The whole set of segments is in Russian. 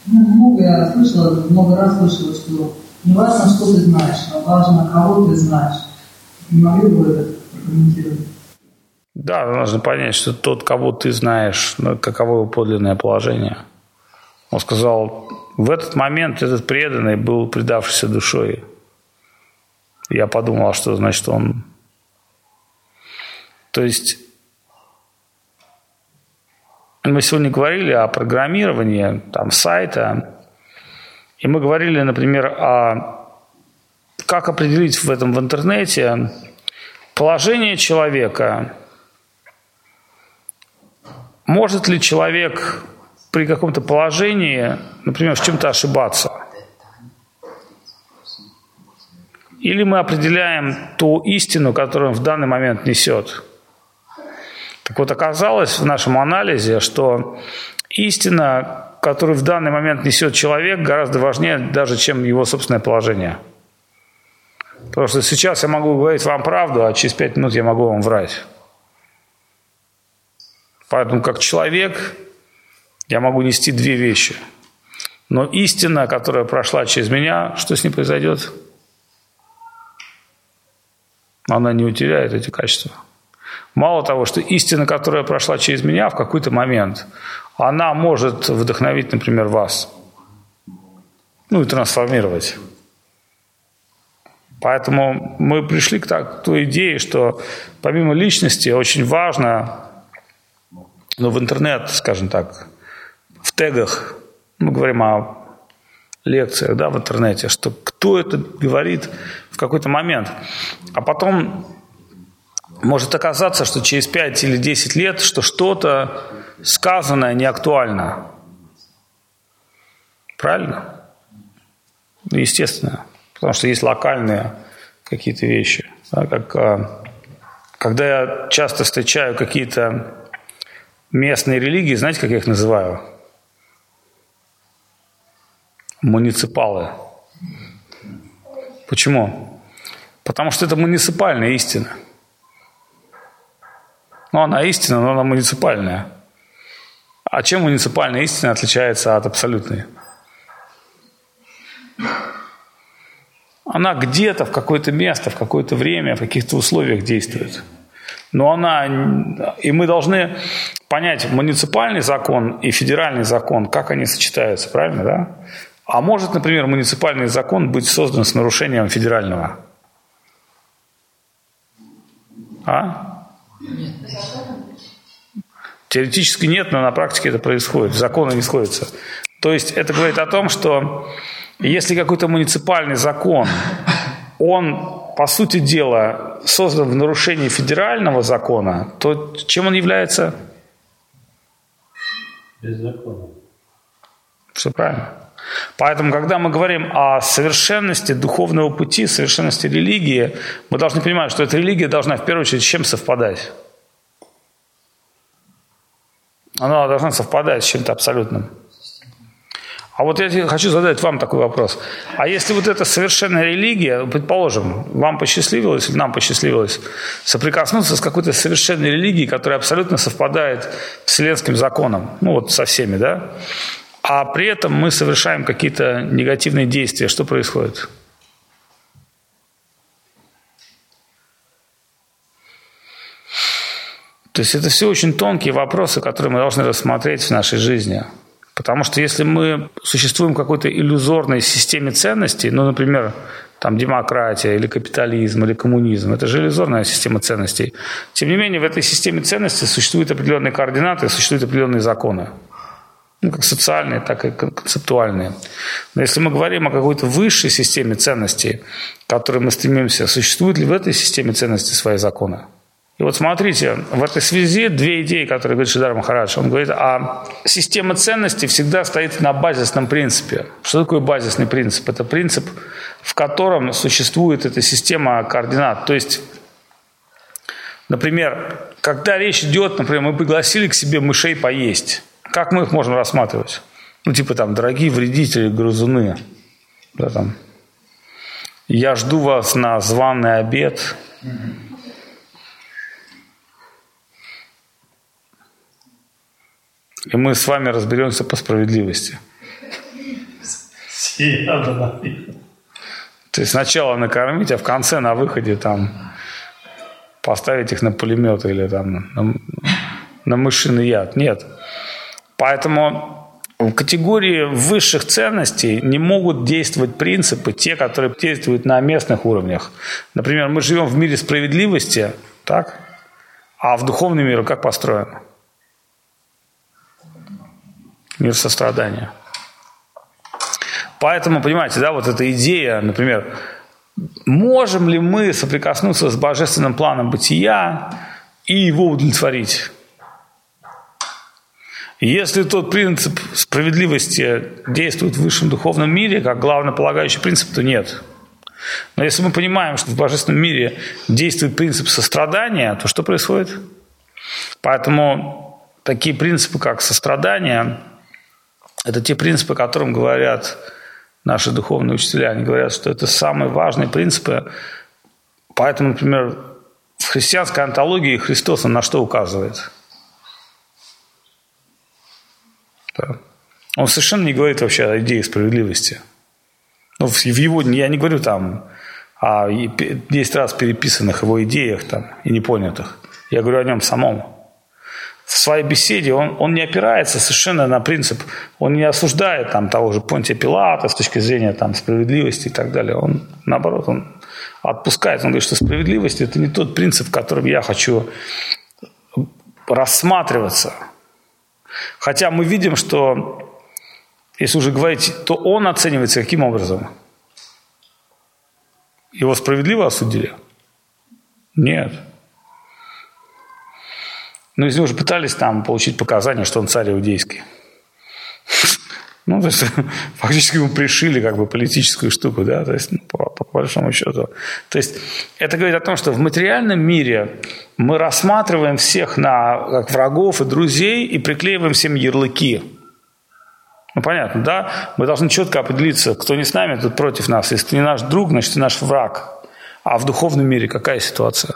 Я слышала, много раз слышала, что не важно, что ты знаешь, а важно, кого ты знаешь. Не могли бы это прокомментировать? Да, нужно понять, что тот, кого ты знаешь, каково его подлинное положение. Он сказал, в этот момент этот преданный был предавшийся душой. Я подумал, а что значит он... То есть мы сегодня говорили о программировании там, сайта, и мы говорили, например, о как определить в интернете положение человека. Может ли человек при каком-то положении, например, в чем-то ошибаться? Или мы определяем ту истину, которую он в данный момент несет? Так вот, оказалось в нашем анализе, что истина, которую в данный момент несет человек, гораздо важнее даже, чем его собственное положение. Потому что сейчас я могу говорить вам правду, а через 5 минут я могу вам врать. Поэтому как человек я могу нести 2 вещи. Но истина, которая прошла через меня, что с ней произойдет? Она не утеряет эти качества. Мало того, что истина, которая прошла через меня в какой-то момент, она может вдохновить, например, вас. И трансформировать. Поэтому мы пришли к той идее, что помимо личности очень важно, в интернет, скажем так, в тегах, мы говорим о лекциях, в интернете, что кто это говорит в какой-то момент. А потом может оказаться, что через 5 или 10 лет, что что-то сказанное не актуально. Правильно? Естественно. Потому что есть локальные какие-то вещи. Когда я часто встречаю какие-то местные религии, знаете, как я их называю? Муниципалы. Почему? Потому что это муниципальная истина. Она истина, но она муниципальная. А чем муниципальная истина отличается от абсолютной? Она где-то, в какое-то место, в какое-то время, в каких-то условиях действует. И мы должны понять муниципальный закон и федеральный закон, как они сочетаются, правильно, да? А может, например, муниципальный закон быть создан с нарушением федерального? Теоретически нет, но на практике это происходит. Законы не сходятся. То есть это говорит о том, что если какой-то муниципальный закон, он, по сути дела, создан в нарушении федерального закона, то чем он является? Беззаконием. Все правильно. Поэтому, когда мы говорим о совершенности духовного пути, совершенности религии, мы должны понимать, что эта религия должна в первую очередь с чем совпадать? Она должна совпадать с чем-то абсолютным. А вот я хочу задать вам такой вопрос. А если вот эта совершенная религия, предположим, вам посчастливилось или нам посчастливилось соприкоснуться с какой-то совершенной религией, которая абсолютно совпадает с вселенским законом, со всеми, да? А при этом мы совершаем какие-то негативные действия, что происходит? То есть это все очень тонкие вопросы, которые мы должны рассмотреть в нашей жизни. Потому что если мы существуем в какой-то иллюзорной системе ценностей, например, демократия или капитализм или коммунизм, это же иллюзорная система ценностей. Тем не менее, в этой системе ценностей существуют определенные координаты, существуют определенные законы. Как социальные, так и концептуальные. Но если мы говорим о какой-то высшей системе ценностей, к которой мы стремимся, существуют ли в этой системе ценностей свои законы? И вот смотрите, в этой связи 2 идеи, которые говорит Шридар Махарадж. Он говорит, система ценностей всегда стоит на базисном принципе. Что такое базисный принцип? Это принцип, в котором существует эта система координат. То есть, например, когда речь идет, мы пригласили к себе мышей поесть. Как мы их можем рассматривать? Дорогие вредители, грызуны. Я жду вас на званый обед. И мы с вами разберемся по справедливости. То есть сначала накормить, а в конце на выходе там поставить их на пулемет или там на мышиный яд. Нет. Поэтому в категории высших ценностей не могут действовать принципы, те, которые действуют на местных уровнях. Например, мы живем в мире справедливости, так? А в духовном мире как построен? Мир сострадания. Поэтому, понимаете, да, вот эта идея, например, можем ли мы соприкоснуться с божественным планом бытия и его удовлетворить? Если тот принцип справедливости действует в высшем духовном мире, как главнополагающий принцип, то нет. Но если мы понимаем, что в божественном мире действует принцип сострадания, то что происходит? Поэтому такие принципы, как сострадание, это те принципы, о которых говорят наши духовные учителя. Они говорят, что это самые важные принципы. Поэтому, например, в христианской онтологии Христос на что указывает? Да. Он совершенно не говорит вообще о идее справедливости. Ну, в его, я не говорю там о 10 раз переписанных его идеях там, и непонятых. Я говорю о нем самом. В своей беседе он не опирается совершенно на принцип, он не осуждает там, того же Понтия Пилата с точки зрения там, справедливости и так далее. Он, наоборот, он отпускает. Он говорит, что справедливость – это не тот принцип, в котором я хочу рассматриваться. Хотя мы видим, что, если уже говорить, то он оценивается каким образом? Его справедливо осудили? Нет. Но если уже пытались там получить показания, что он царь иудейский. Ну, то есть, фактически ему пришили как бы политическую штуку, да, то есть, по большому счету. То есть, это говорит о том, что в материальном мире мы рассматриваем всех как врагов и друзей и приклеиваем всем ярлыки. Ну, понятно, да? Мы должны четко определиться, кто не с нами, тот против нас. Если ты не наш друг, значит, ты наш враг. А в духовном мире какая ситуация?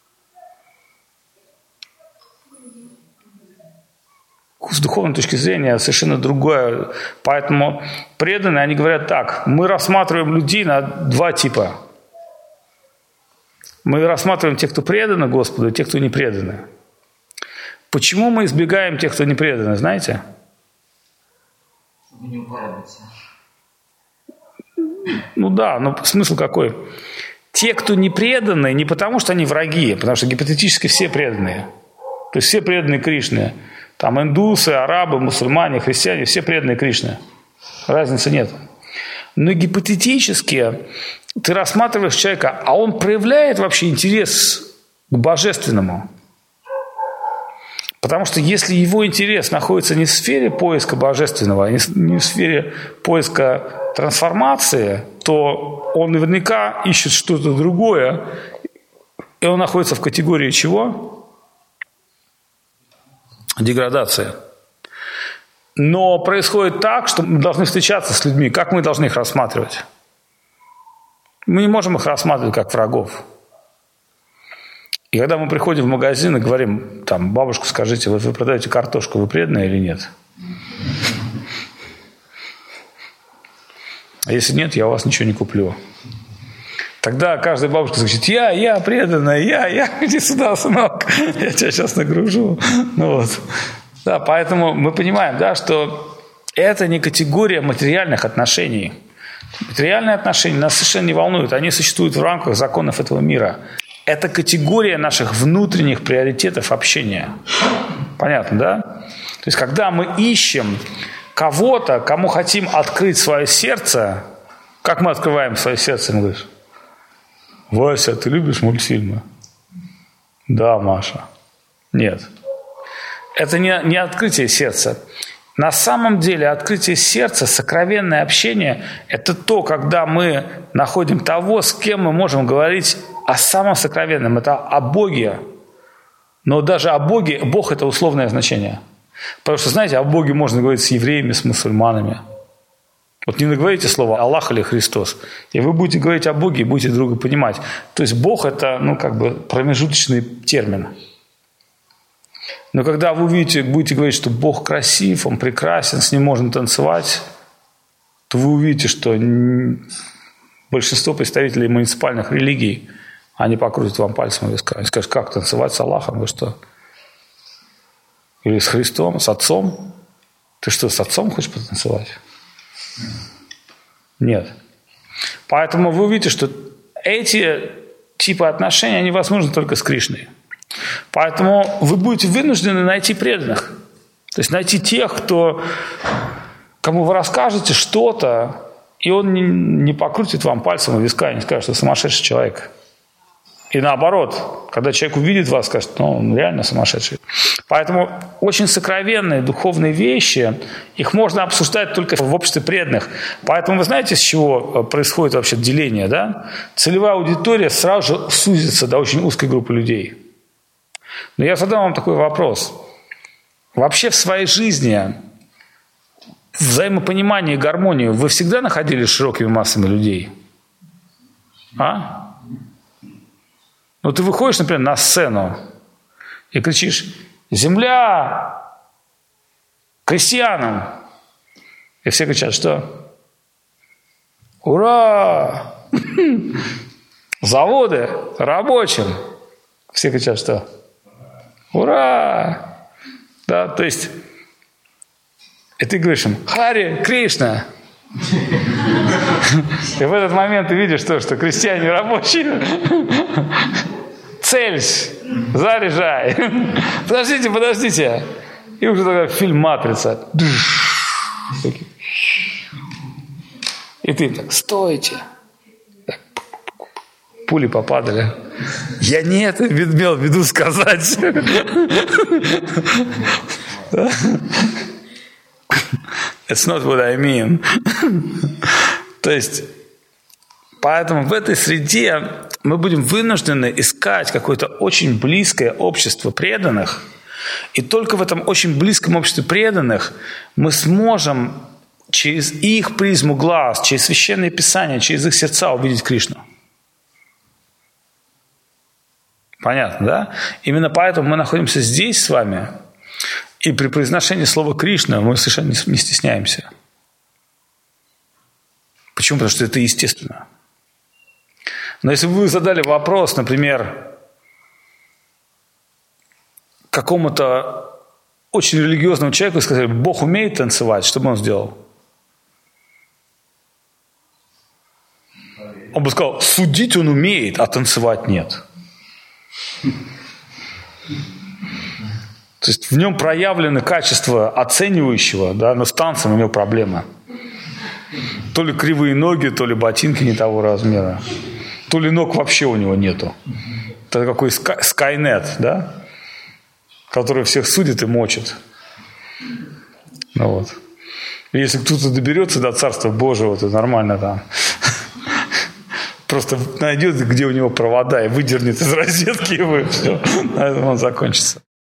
С духовной точки зрения совершенно другое. Поэтому преданные, они говорят так: мы рассматриваем людей на два типа. Мы рассматриваем тех, кто преданы Господу, и тех, кто не преданы. Почему мы избегаем тех, кто не преданы, знаете? Чтобы не уподобиться. Ну да, но смысл какой? Те, кто не преданы, не потому, что они враги, потому что гипотетически все преданные. То есть все преданные Кришне. Там индусы, арабы, мусульмане, христиане, все преданные Кришне. Разницы нет. Но гипотетически ты рассматриваешь человека, а он проявляет вообще интерес к божественному. Потому что если его интерес находится не в сфере поиска божественного, а не в сфере поиска трансформации, то он наверняка ищет что-то другое, и он находится в категории чего? Деградация. Но происходит так, что мы должны встречаться с людьми. Как мы должны их рассматривать? Мы не можем их рассматривать как врагов. И когда мы приходим в магазин и говорим, там, бабушка, скажите, вот вы продаете картошку, вы преданные или нет? А если нет, я у вас ничего не куплю. Тогда каждая бабушка говорит: я преданная, иди сюда, сынок, я тебя сейчас нагружу. Ну вот. Да, поэтому мы понимаем, да, что это не категория материальных отношений. Материальные отношения нас совершенно не волнуют, они существуют в рамках законов этого мира. Это категория наших внутренних приоритетов общения. Понятно, да? То есть, когда мы ищем кого-то, кому хотим открыть свое сердце, как мы открываем свое сердце, мы говорим: Вася, ты любишь мультфильмы? Да, Маша. Нет. Это не открытие сердца. На самом деле открытие сердца, сокровенное общение – это то, когда мы находим того, с кем мы можем говорить о самом сокровенном. Это о Боге. Но даже о Боге, Бог – это условное значение. Потому что, знаете, о Боге можно говорить с евреями, с мусульманами. Вот не наговорите слово Аллах или Христос, и вы будете говорить о Боге и будете друга понимать. То есть Бог – это, промежуточный термин. Но когда вы будете говорить, что Бог красив, Он прекрасен, с Ним можно танцевать, то вы увидите, что большинство представителей муниципальных религий, они покрутят вам пальцем в виска. Они скажут, как танцевать с Аллахом? Вы что? Или с Христом, с Отцом? Ты что, с Отцом хочешь потанцевать? Нет. Поэтому вы увидите, что эти типы отношений, они возможны только с Кришной. Поэтому вы будете вынуждены найти преданных. То есть найти тех, кому вы расскажете что-то, и он не покрутит вам пальцем у виска и не скажет, что сумасшедший человек. И наоборот, когда человек увидит вас, скажет, он реально сумасшедший. Поэтому очень сокровенные духовные вещи, их можно обсуждать только в обществе преданных. Поэтому вы знаете, с чего происходит вообще деление, да? Целевая аудитория сразу же сузится до очень узкой группы людей. Но я задам вам такой вопрос. Вообще в своей жизни взаимопонимание и гармонию вы всегда находили с широкими массами людей? Ну, ты выходишь, например, на сцену и кричишь «Земля! Крестьянам!» И все кричат, что? «Ура! Заводы! Рабочим!» Все кричат, что? «Ура!» Да, то есть, и ты говоришь им «Хари Кришна!» И в этот момент ты видишь то, что крестьяне рабочие. Цельсь, заряжай. Подождите. И уже такой фильм «Матрица». И ты так, стойте. Так, пули попадали. Я не это имел в виду сказать. It's not what I mean. То есть, поэтому в этой среде мы будем вынуждены искать какое-то очень близкое общество преданных, и только в этом очень близком обществе преданных мы сможем через их призму глаз, через священное писание, через их сердца увидеть Кришну. Понятно, да? Именно поэтому мы находимся здесь с вами, и при произношении слова «Кришна» мы совершенно не стесняемся. Почему? Потому что это естественно. Но если бы вы задали вопрос, например, какому-то очень религиозному человеку и сказали, Бог умеет танцевать, что бы он сделал? Он бы сказал, судить он умеет, а танцевать нет. То есть в нем проявлены качества оценивающего, да, но с танцем у него проблема. То ли кривые ноги, то ли ботинки не того размера, то ли ног вообще у него нету. Это какой Скайнет, да, который всех судит и мочит. Ну вот. И если кто-то доберется до Царства Божьего, то нормально там. Просто найдет, где у него провода, и выдернет из розетки, и все. На этом он закончится.